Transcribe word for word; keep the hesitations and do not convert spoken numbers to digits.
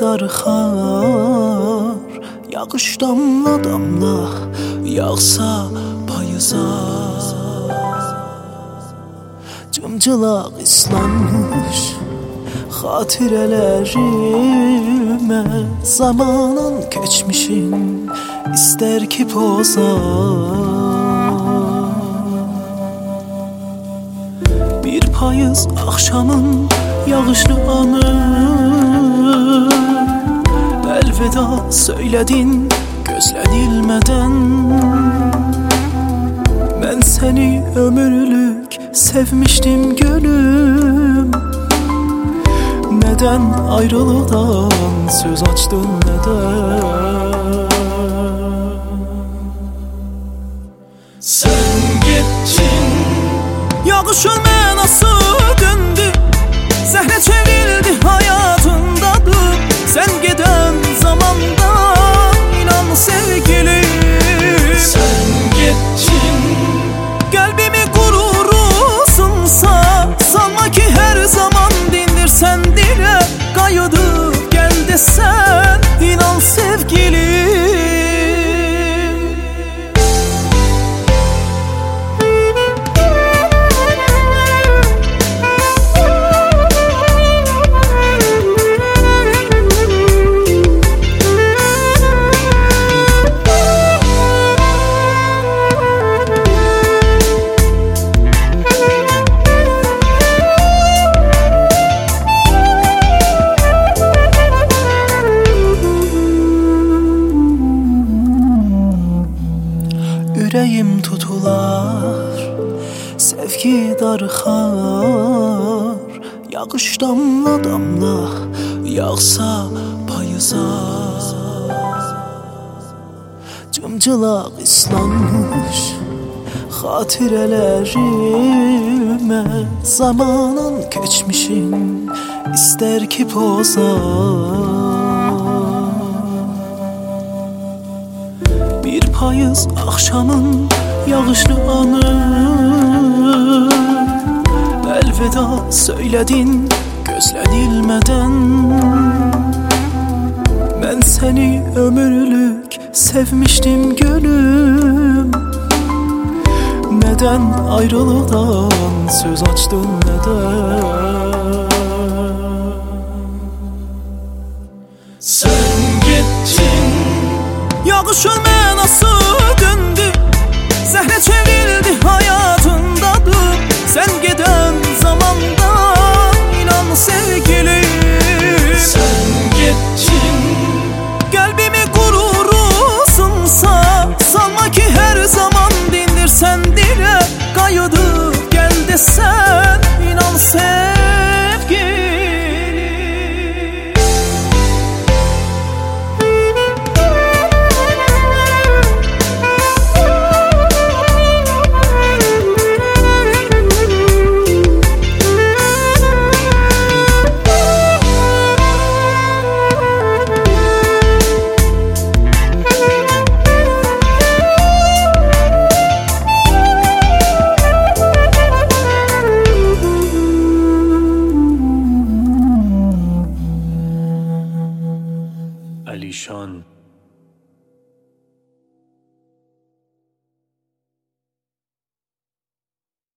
dar xar, yağış damla damla yağsa payıza. Cımcılaq islanmış xatirələrime, zamanın keçmişin ister ki poza. Bir payız akşamın yağışlı anı, elveda söyledin gözlenilmeden. Ben seni ömürlük sevmiştim gönlüm, neden ayrılıktan söz açtın neden? Sen gittin, yağışın mənası döndü, zəhlə çevrildi hayatındadır. Sen giden zamanda inan sevgilim, sen gittin, kalbimi gururusunsa sanma ki her zaman dindirsen dile. Kayıdıp gel desen inan sevgilim. Yüreğim tutular, sevgi darxar, yağış damla damla yağsa payıza. Cımcılaq islanmış xatirələrime, zamanın keçmişin ister ki poza. Bir payız akşamın yağışlı anı, elveda söyledin gözlenilmeden. Ben seni ömürlük sevmiştim gönlüm, neden ayrılıktan söz açtın neden? sen gittin, yağışın mənası döndü, zəhlə çevrildi hayatındadır. Sen giden zamanda inan sevgilim, sen gittin,